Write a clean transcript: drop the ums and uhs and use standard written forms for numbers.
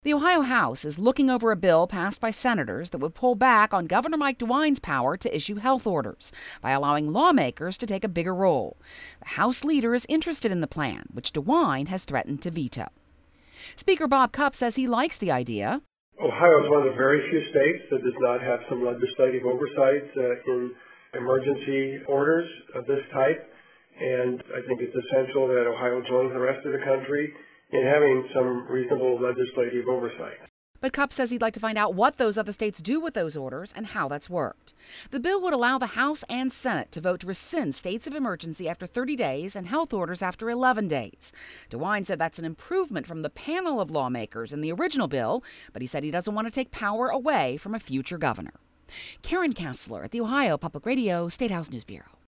The Ohio House is looking over a bill passed by senators that would pull back on Governor Mike DeWine's power to issue health orders by allowing lawmakers to take a bigger role. The House leader is interested in the plan, which DeWine has threatened to veto. Speaker Bob Cupp says he likes the idea. Ohio is one of the very few states that does not have some legislative oversight in emergency orders of this type, and I think it's essential that Ohio joins the rest of the country in having some reasonable legislative oversight. But Cupp says he'd like to find out what those other states do with those orders and how that's worked. The bill would allow the House and Senate to vote to rescind states of emergency after 30 days and health orders after 11 days. DeWine said that's an improvement from the panel of lawmakers in the original bill, but he said he doesn't want to take power away from a future governor. Karen Kassler at the Ohio Public Radio State House News Bureau.